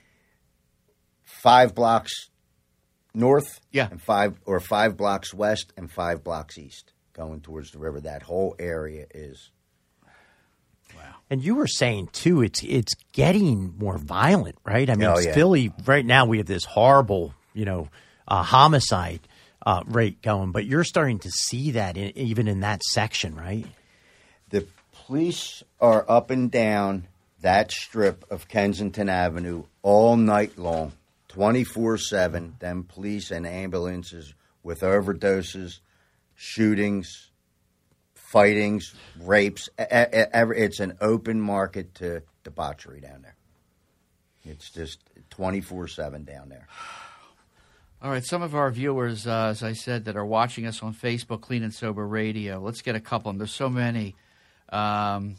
five blocks north, yeah, and five or five blocks west and five blocks east, going towards the river. That whole area is. And you were saying, too, it's it's getting more violent, right? I mean, Oh, yeah. Philly, right now we have this horrible, you know, uh, homicide uh, rate going. But you're starting to see that in, even in that section, right? The police are up and down that strip of Kensington Avenue all night long, twenty-four seven. Them police and ambulances with overdoses, shootings, fightings, rapes. e- e- every- It's an open market to debauchery down there. It's just twenty-four seven down there. All right, some of our viewers, uh, as I said, that are watching us on Facebook, Clean and Sober Radio. Let's get a couple of them. There's so many. Um,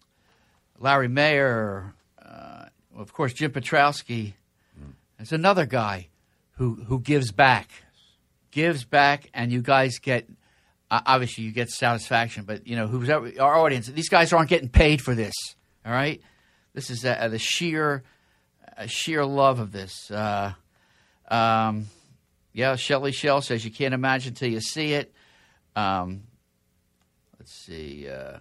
Larry Mayer, uh, of course, Jim Petrowski. There's another guy who who gives back, gives back, and you guys get. Uh, obviously, you get satisfaction, but you know who's our audience. These guys aren't getting paid for this. All right, this is uh, the sheer, uh, sheer love of this. Uh, um, yeah, Shelley Shell says you can't imagine till you see it. Um, let's see, uh,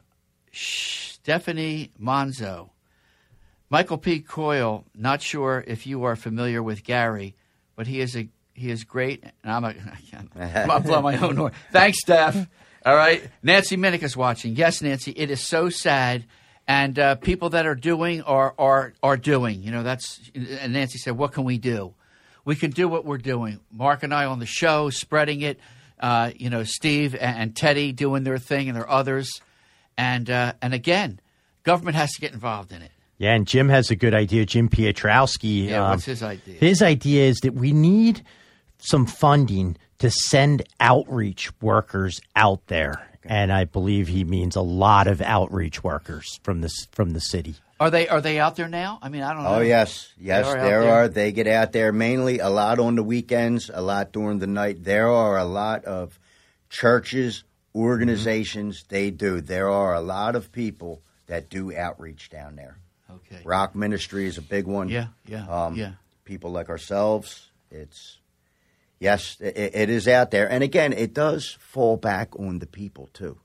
Stephanie Monzo, Michael P. Coyle. Not sure if you are familiar with Gary, but he is a He is great, and I'm a, I'm not blowing my own horn. Thanks, Steph. All right. Nancy Minnick is watching. Yes, Nancy, it is so sad, and uh, people that are doing are, are are doing. You know, that's. And Nancy said, "What can we do? We can do what we're doing. Mark and I on the show, spreading it. Uh, you know, Steve and, and Teddy doing their thing, and there are others. And uh, and again, government has to get involved in it. Yeah, and Jim has a good idea. Jim Pietrowski. Yeah, um, what's his idea? His idea is that we need some funding to send outreach workers out there, okay. And I believe he means a lot of outreach workers from this from the city. Are they are they out there now? I mean, I don't know. Oh yes, yes, They are out there there. are. They get out there mainly a lot on the weekends, a lot during the night. There are a lot of churches, organizations. Mm-hmm. They do. There are a lot of people that do outreach down there. Okay. Rock Ministry is a big one. Yeah, yeah, um, yeah. People like ourselves. It's yes, it, it is out there, and again, it does fall back on the people too.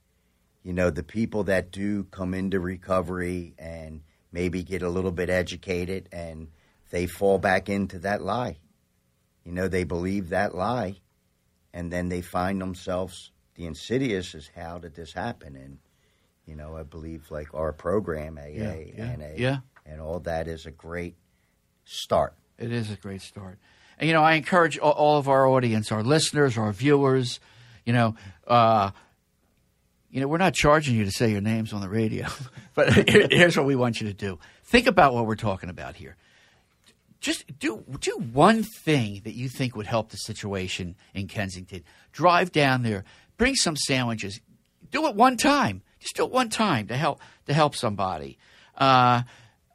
You know, the people that do come into recovery and maybe get a little bit educated, and they fall back into that lie. You know, they believe that lie, and then they find themselves, the insidious is how did this happen? And, you know, I believe like our program, A A, Yeah, yeah, N A, yeah. and all that is a great start. It is a great start. And, you know, I encourage all, all of our audience, our listeners, our viewers, you know, uh, you know, we're not charging you to say your names on the radio, but here's what we want you to do. Think about what we're talking about here. Just do do one thing that you think would help the situation in Kensington. Drive down there, bring some sandwiches. Do it one time. Just do it one time to help to help somebody. Uh,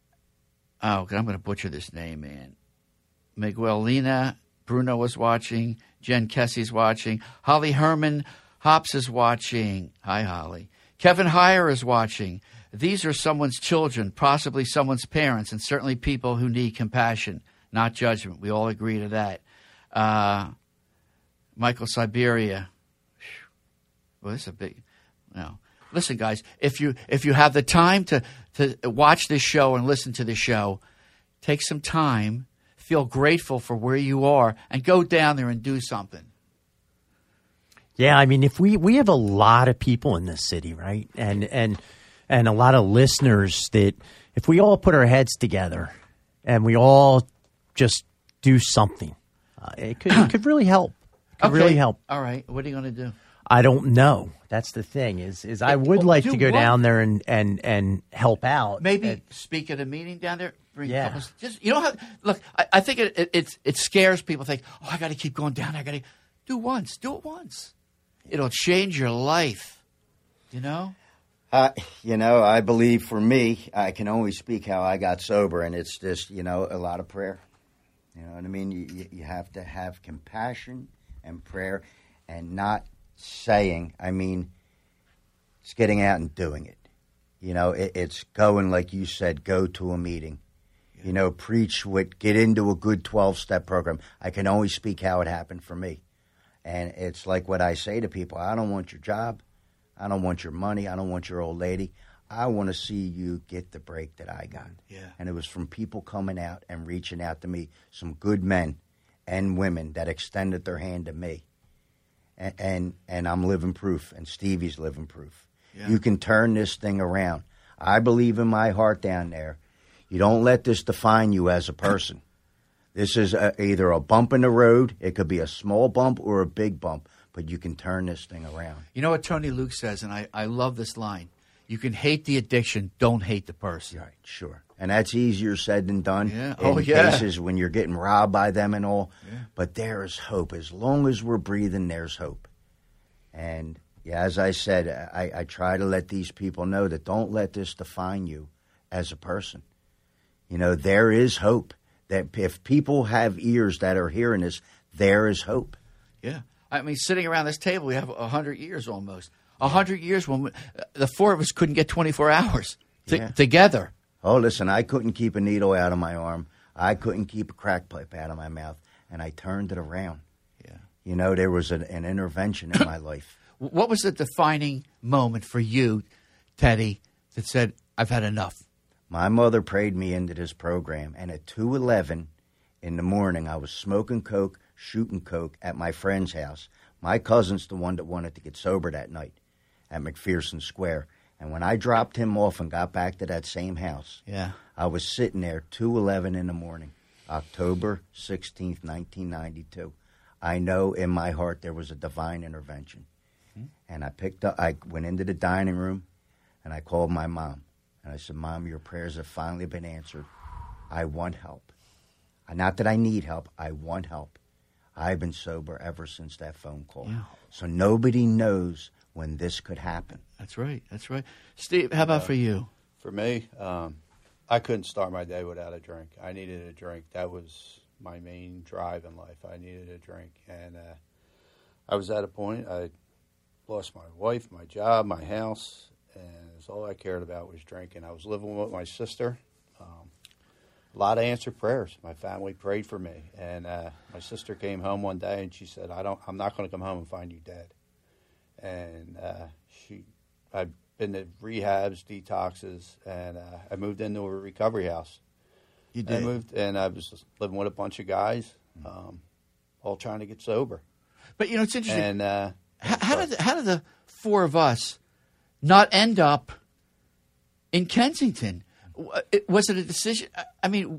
oh, I'm going to butcher this name, man. Miguelina Bruno was watching. Jen Kessie's watching. Holly Herman Hops is watching. Hi, Holly. Kevin Heyer is watching. These are someone's children, possibly someone's parents, and certainly people who need compassion, not judgment. We all agree to that. Uh, Michael Siberia. Well, this is a big no. Listen, guys, if you if you have the time to, to watch this show and listen to the show, take some time, feel grateful for where you are, and go down there and do something. Yeah, I mean, if we, we have a lot of people in this city, right? And and and a lot of listeners that if we all put our heads together and we all just do something, uh, it could it could really help. It could Okay. really help. All right. What are you going to do? I don't know. That's the thing is is I would Oh, like do to go what? down there and, and, and help out. Maybe And- speak at a meeting down there. Bring Yeah. a couple, just you know how look. I, I think it, it it's it scares people. Think, oh, I got to keep going down. I got to do once. Do it once. It'll change your life. You know. Uh, you know, I believe for me, I can only speak how I got sober, and it's just, you know, a lot of prayer. You know what I mean? You, you, you have to have compassion and prayer and not saying, I mean, it's getting out and doing it. You know, it, it's going, like you said, go to a meeting. You know, preach what, get into a good twelve-step program. I can only speak how it happened for me. And it's like what I say to people, I don't want your job. I don't want your money. I don't want your old lady. I want to see you get the break that I got. Yeah. And it was from people coming out and reaching out to me, some good men and women that extended their hand to me. And and, and I'm living proof, and Stevie's living proof. Yeah. You can turn this thing around. I believe in my heart down there. You don't let this define you as a person. This is a, either a bump in the road. It could be a small bump or a big bump, but you can turn this thing around. You know what Tony Luke says, and I, I love this line. You can hate the addiction, don't hate the person. Right, sure. And that's easier said than done Yeah. in Oh, yeah. cases when you're getting robbed by them and all. Yeah. But there is hope. As long as we're breathing, there's hope. And yeah, as I said, I, I try to let these people know that don't let this define you as a person. You know, there is hope. That if people have ears that are hearing this, there is hope. Yeah. I mean, sitting around this table, we have a hundred years almost. A hundred years when we, the four of us couldn't get twenty-four hours t- Yeah. together. Oh, listen, I couldn't keep a needle out of my arm. I couldn't keep a crack pipe out of my mouth. And I turned it around. Yeah. You know, there was an, an intervention in my life. What was the defining moment for you, Teddy, that said, I've had enough? My mother prayed me into this program, and at two eleven in the morning, I was smoking coke, shooting coke at my friend's house. My cousin's the one that wanted to get sober that night at McPherson Square. And when I dropped him off and got back to that same house, Yeah. I was sitting there two eleven in the morning, October sixteenth, nineteen ninety-two. I know in my heart there was a divine intervention. Hmm. And I picked up, I went into the dining room, and I called my mom. And I said, Mom, your prayers have finally been answered. I want help. Not that I need help. I want help. I've been sober ever since that phone call. Yeah. So nobody knows when this could happen. That's right. That's right. Steve, how about Uh, for you? For me, um, I couldn't start my day without a drink. I needed a drink. That was my main drive in life. I needed a drink. And uh, I was at a point, I lost my wife, my job, my house, and it's all I cared about was drinking. I was living with my sister. Um, a lot of answered prayers. My family prayed for me. And uh, my sister came home one day, and she said, I don't, I'm not going to come home and find you dead. And uh, she, I've been to rehabs, detoxes, and uh, I moved into a recovery house. You did? I moved, and I was just living with a bunch of guys, um, all trying to get sober. But, you know, it's interesting. And uh, how, how, did, how did the four of us not end up in Kensington? W- it- Was it a decision? I- I mean,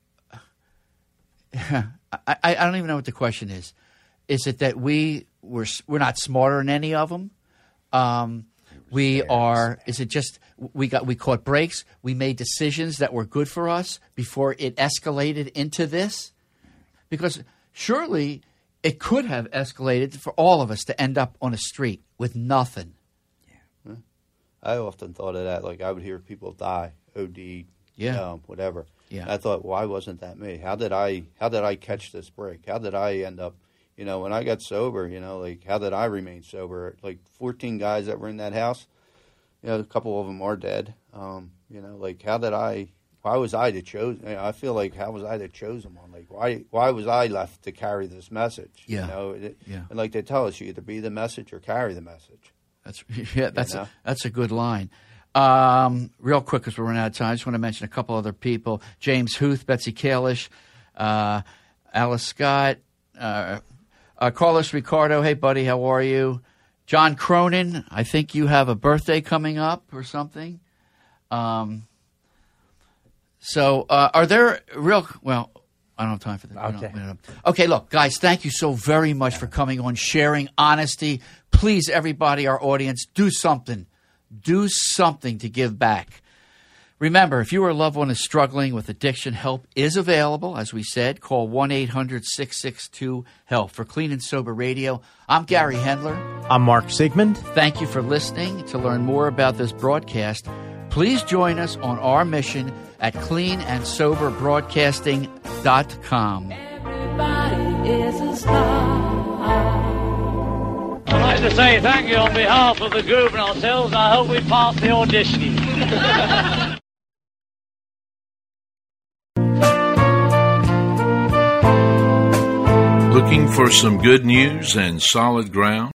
I, I I don't even know what the question is. Is it that we were s- we're not smarter than any of them? Um, we are. Is it just we got we caught breaks? We made decisions that were good for us before it escalated into this? Because surely it could have escalated for all of us to end up on a street with nothing. I often thought of that. Like, I would hear people die, O D, Yeah. um, whatever. Yeah. And I thought, why wasn't that me? How did I how did I catch this break? How did I end up, you know, when I got sober, you know, like how did I remain sober? Like fourteen guys that were in that house, you know, a couple of them are dead. Um, you know, like how did I, why was I the chosen? You know, I feel like how was I the chosen one? Like why why was I left to carry this message? Yeah. You know, it, Yeah. and like they tell us, you either be the message or carry the message. That's yeah. That's You know? a, that's a good line. Um, real quick, because we're running out of time, I just want to mention a couple other people: James Huth, Betsy Kalish, uh, Alice Scott, uh, uh, Carlos Ricardo. Hey, buddy, how are you? John Cronin. I think you have a birthday coming up or something. Um, so, uh, are there real? Well, I don't have time for that. We don't- Okay. we don't- Okay, look, guys, thank you so very much for coming on, sharing honesty. Please, everybody, our audience, do something. Do something to give back. Remember, if you or a loved one is struggling with addiction, help is available. As we said, call one eight hundred six six two HELP. For Clean and Sober Radio, I'm Gary Hendler. I'm Mark Sigmund. Thank you for listening. To learn more about this broadcast, please join us on our mission at clean and sober broadcasting dot com. Everybody is a star. I'd like to say thank you on behalf of the group and ourselves. I hope we pass the auditioning. Looking for some good news and solid ground?